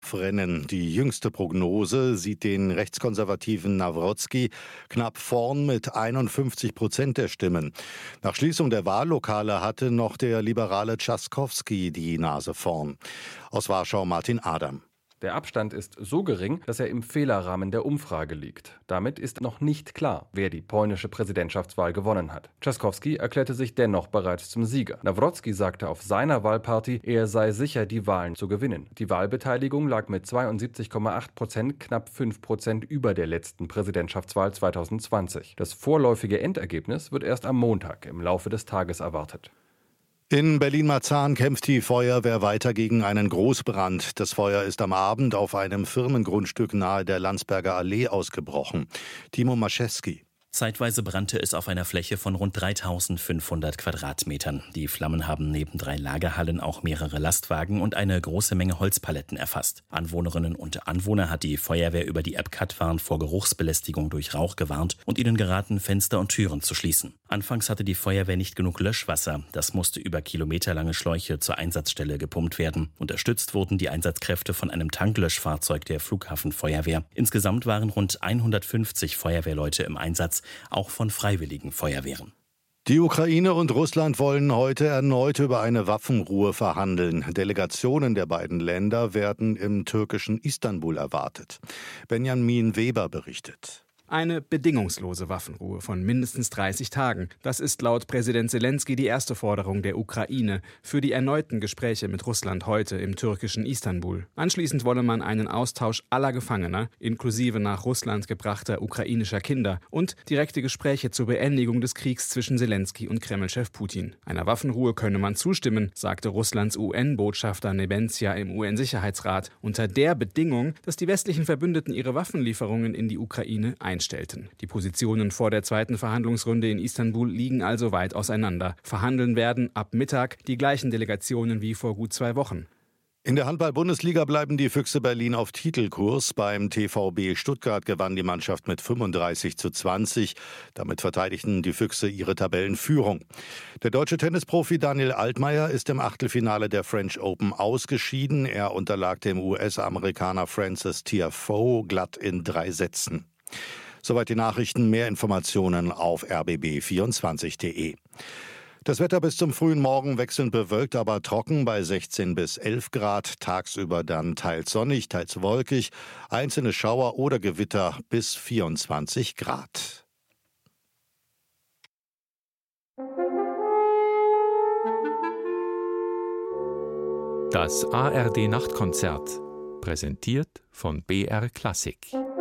Kopfrennen. Die jüngste Prognose sieht den rechtskonservativen Nawrocki knapp vorn mit 51% der Stimmen. Nach Schließung der Wahllokale hatte noch der liberale Trzaskowski die Nase vorn. Aus Warschau Martin Adam. Der Abstand ist so gering, dass er im Fehlerrahmen der Umfrage liegt. Damit ist noch nicht klar, wer die polnische Präsidentschaftswahl gewonnen hat. Trzaskowski erklärte sich dennoch bereits zum Sieger. Nawrocki sagte auf seiner Wahlparty, er sei sicher, die Wahlen zu gewinnen. Die Wahlbeteiligung lag mit 72,8% knapp 5% über der letzten Präsidentschaftswahl 2020. Das vorläufige Endergebnis wird erst am Montag im Laufe des Tages erwartet. In Berlin-Marzahn kämpft die Feuerwehr weiter gegen einen Großbrand. Das Feuer ist am Abend auf einem Firmengrundstück nahe der Landsberger Allee ausgebrochen. Timo Maschewski. Zeitweise brannte es auf einer Fläche von rund 3.500 Quadratmetern. Die Flammen haben neben 3 Lagerhallen auch mehrere Lastwagen und eine große Menge Holzpaletten erfasst. Anwohnerinnen und Anwohner hat die Feuerwehr über die App Katwarn vor Geruchsbelästigung durch Rauch gewarnt und ihnen geraten, Fenster und Türen zu schließen. Anfangs hatte die Feuerwehr nicht genug Löschwasser. Das musste über kilometerlange Schläuche zur Einsatzstelle gepumpt werden. Unterstützt wurden die Einsatzkräfte von einem Tanklöschfahrzeug der Flughafenfeuerwehr. Insgesamt waren rund 150 Feuerwehrleute im Einsatz, auch von freiwilligen Feuerwehren. Die Ukraine und Russland wollen heute erneut über eine Waffenruhe verhandeln. Delegationen der beiden Länder werden im türkischen Istanbul erwartet. Benjamin Weber berichtet. Eine bedingungslose Waffenruhe von mindestens 30 Tagen. Das ist laut Präsident Selenskyj die erste Forderung der Ukraine für die erneuten Gespräche mit Russland heute im türkischen Istanbul. Anschließend wolle man einen Austausch aller Gefangener, inklusive nach Russland gebrachter ukrainischer Kinder, und direkte Gespräche zur Beendigung des Kriegs zwischen Selenskyj und Kreml-Chef Putin. Einer Waffenruhe könne man zustimmen, sagte Russlands UN-Botschafter Nebenzia im UN-Sicherheitsrat, unter der Bedingung, dass die westlichen Verbündeten ihre Waffenlieferungen in die Ukraine einstellten. Die Positionen vor der zweiten Verhandlungsrunde in Istanbul liegen also weit auseinander. Verhandeln werden ab Mittag die gleichen Delegationen wie vor gut 2 Wochen. In der Handball-Bundesliga bleiben die Füchse Berlin auf Titelkurs. Beim TVB Stuttgart gewann die Mannschaft mit 35:20. Damit verteidigten die Füchse ihre Tabellenführung. Der deutsche Tennisprofi Daniel Altmaier ist im Achtelfinale der French Open ausgeschieden. Er unterlag dem US-Amerikaner Francis Tiafoe glatt in 3 Sätzen. Soweit die Nachrichten. Mehr Informationen auf rbb24.de. Das Wetter bis zum frühen Morgen wechselnd bewölkt, aber trocken bei 16 bis 11 Grad. Tagsüber dann teils sonnig, teils wolkig. Einzelne Schauer oder Gewitter bis 24 Grad. Das ARD-Nachtkonzert, präsentiert von BR Klassik.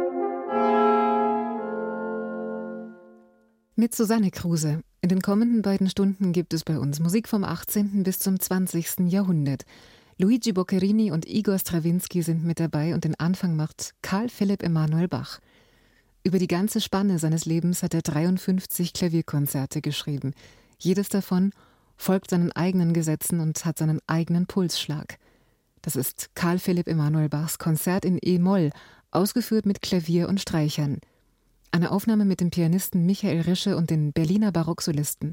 Mit Susanne Kruse. In den kommenden beiden Stunden gibt es bei uns Musik vom 18. bis zum 20. Jahrhundert. Luigi Boccherini und Igor Strawinsky sind mit dabei und den Anfang macht Carl Philipp Emanuel Bach. Über die ganze Spanne seines Lebens hat er 53 Klavierkonzerte geschrieben. Jedes davon folgt seinen eigenen Gesetzen und hat seinen eigenen Pulsschlag. Das ist Carl Philipp Emanuel Bachs Konzert in E-Moll, ausgeführt mit Klavier und Streichern. Eine Aufnahme mit dem Pianisten Michael Rische und den Berliner Barocksolisten.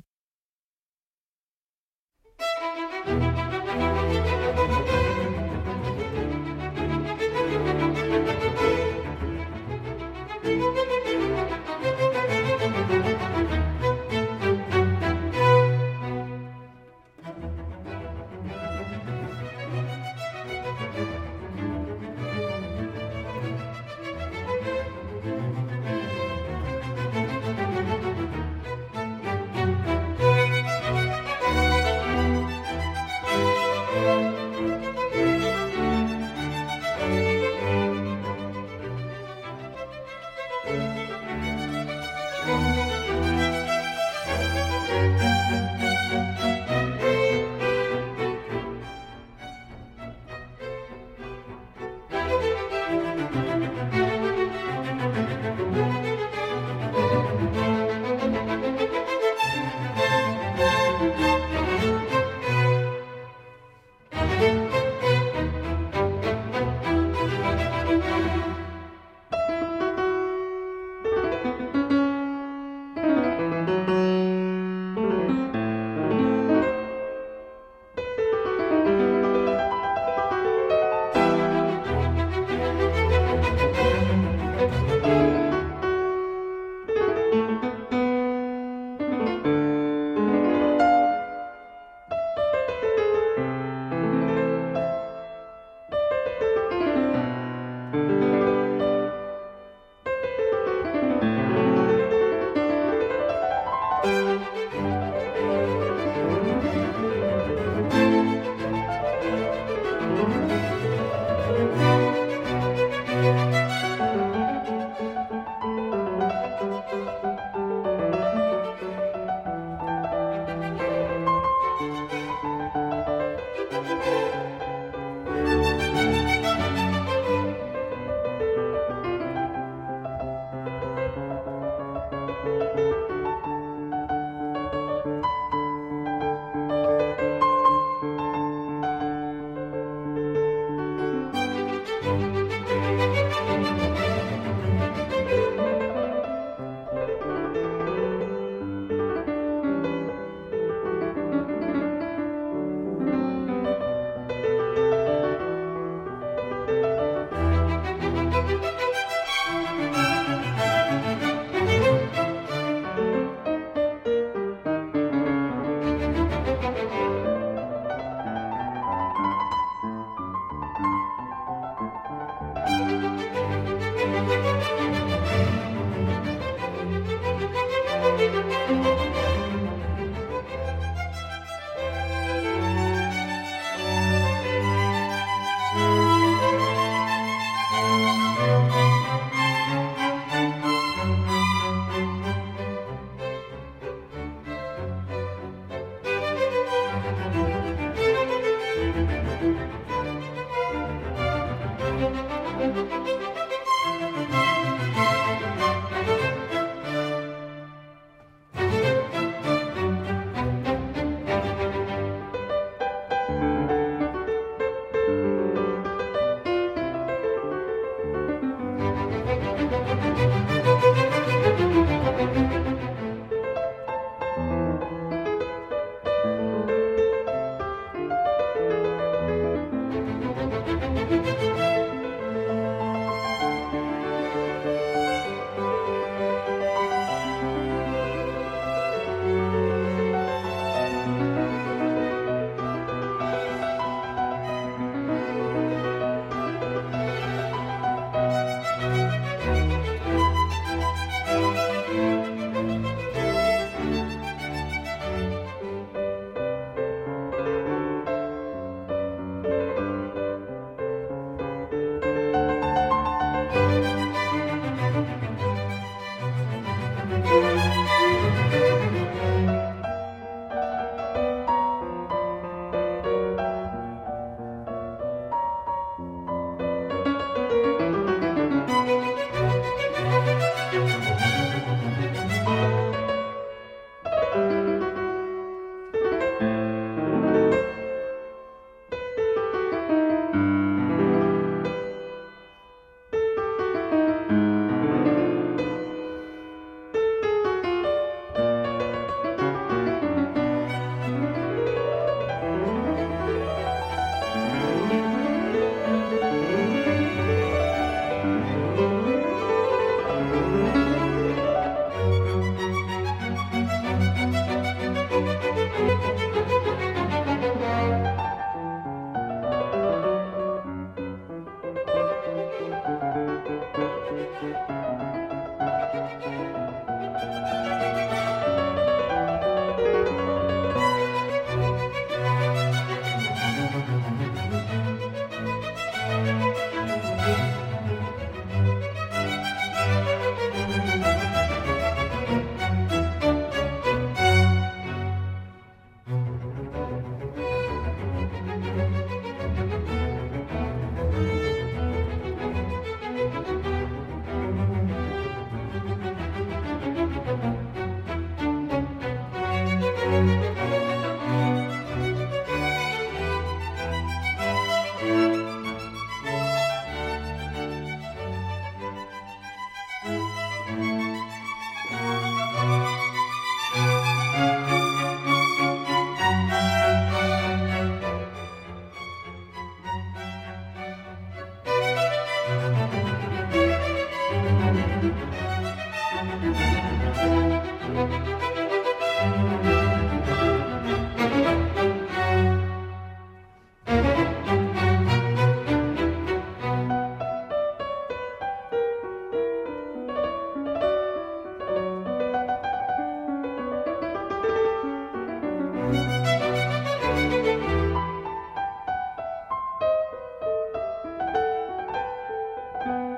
Musik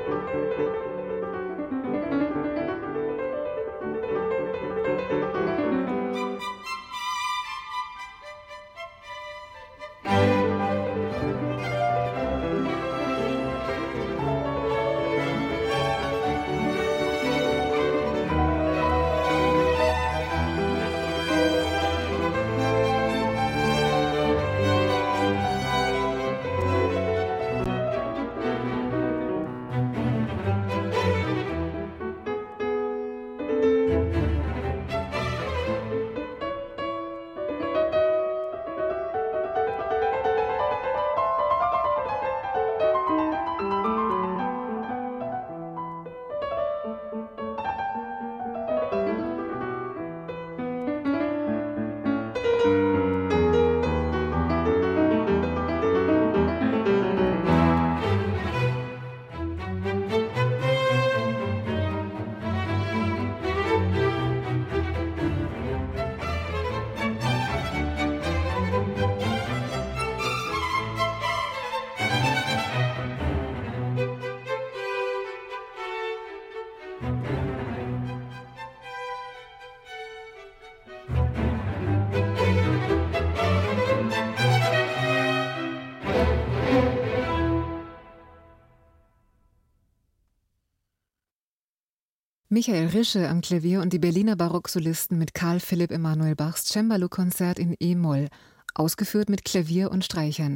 Michael Rische am Klavier und die Berliner Barocksolisten mit Carl Philipp Emanuel Bachs Cembalo-Konzert in E-Moll, ausgeführt mit Klavier und Streichern.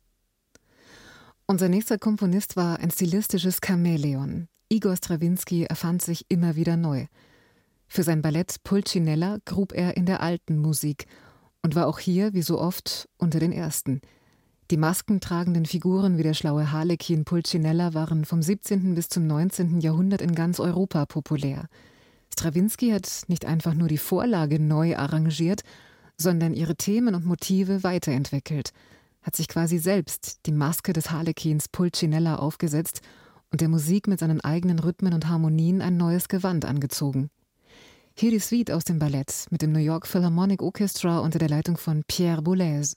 Unser nächster Komponist war ein stilistisches Chamäleon. Igor Strawinsky erfand sich immer wieder neu. Für sein Ballett Pulcinella grub er in der alten Musik und war auch hier, wie so oft, unter den Ersten. Die maskentragenden Figuren wie der schlaue Harlekin Pulcinella waren vom 17. bis zum 19. Jahrhundert in ganz Europa populär. Strawinsky hat nicht einfach nur die Vorlage neu arrangiert, sondern ihre Themen und Motive weiterentwickelt, hat sich quasi selbst die Maske des Harlekins Pulcinella aufgesetzt und der Musik mit seinen eigenen Rhythmen und Harmonien ein neues Gewand angezogen. Hier die Suite aus dem Ballett mit dem New York Philharmonic Orchestra unter der Leitung von Pierre Boulez.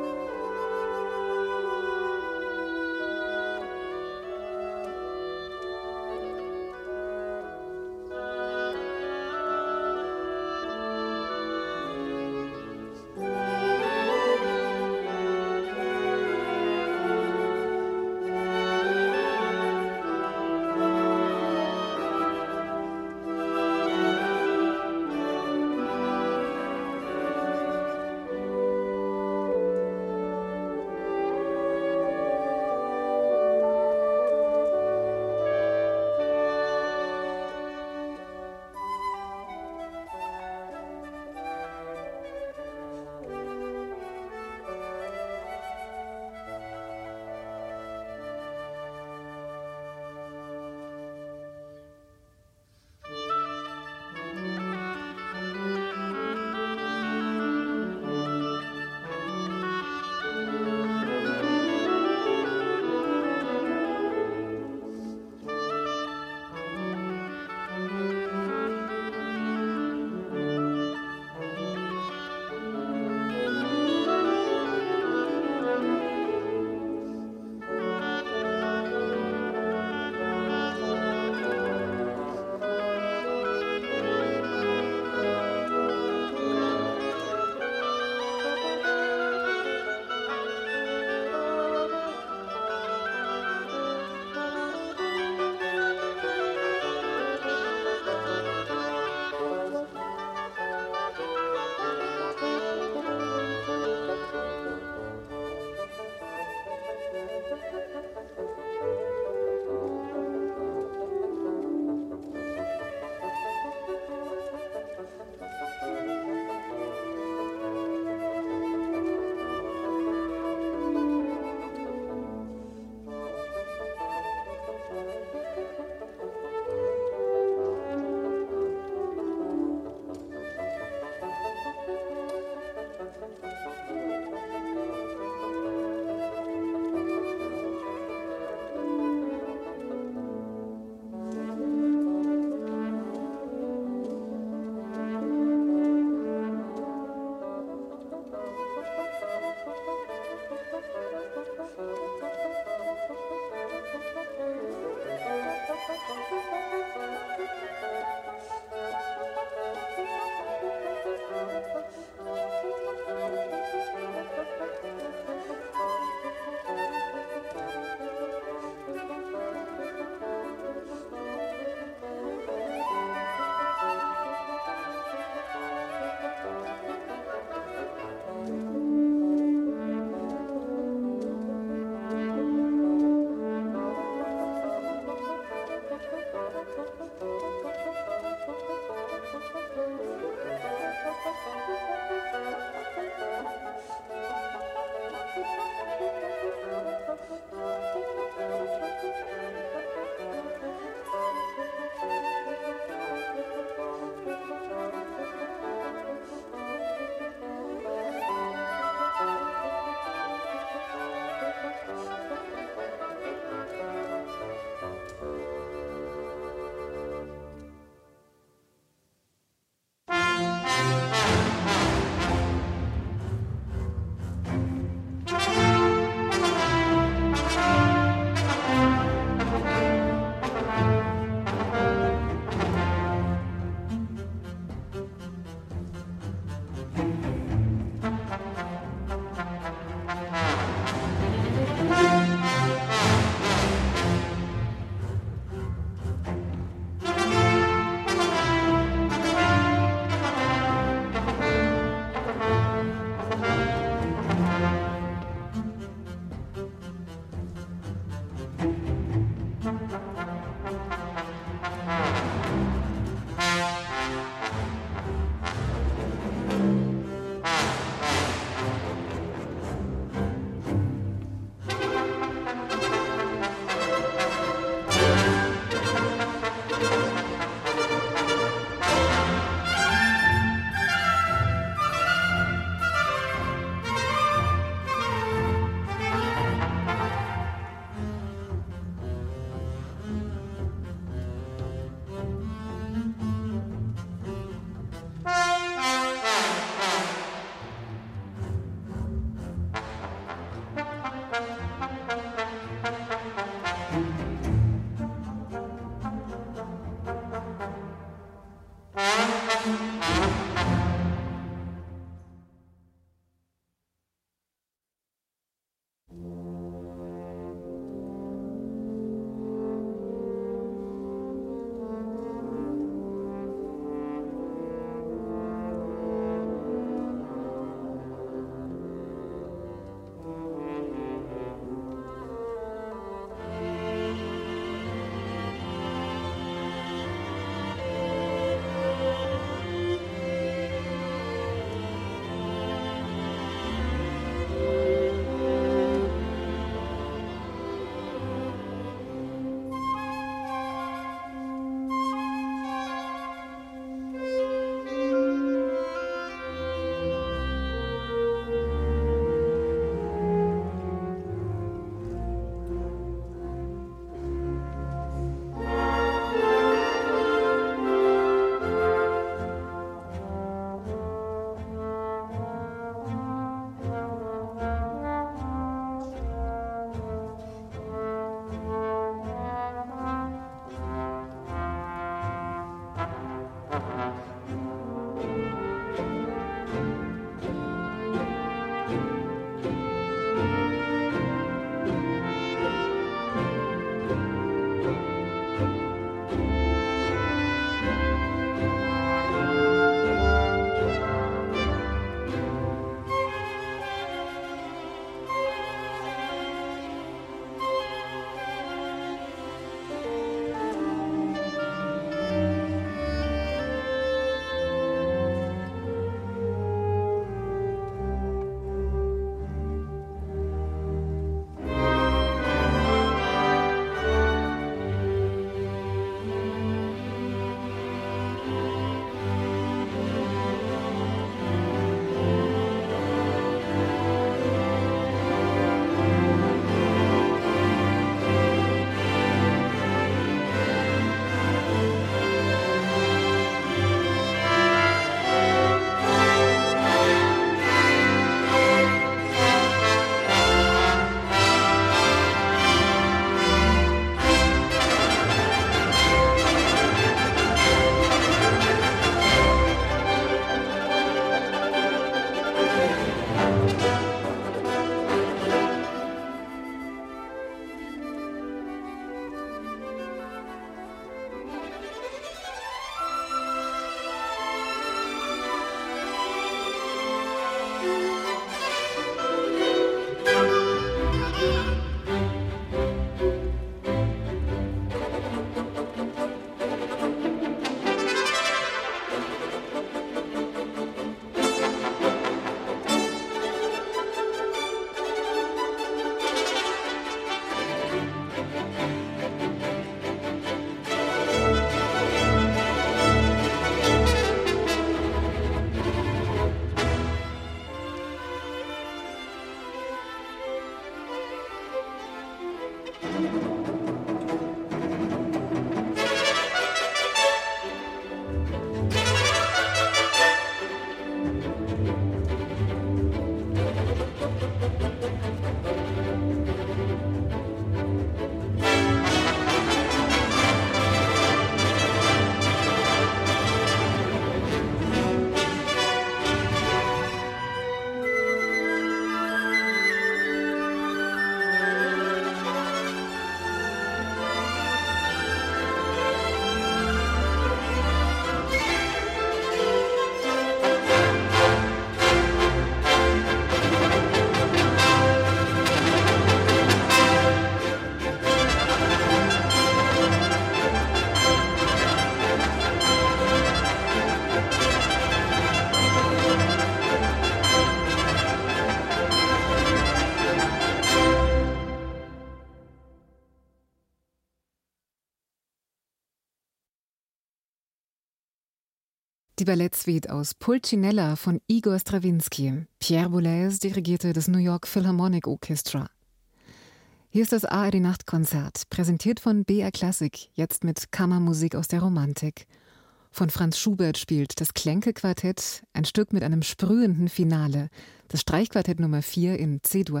Die Ballettsuite aus Pulcinella von Igor Strawinsky. Pierre Boulez dirigierte das New York Philharmonic Orchestra. Hier ist das ARD Nachtkonzert, präsentiert von BR Classic, jetzt mit Kammermusik aus der Romantik. Von Franz Schubert spielt das Klenke-Quartett, ein Stück mit einem sprühenden Finale, das Streichquartett Nummer 4 in C-Dur.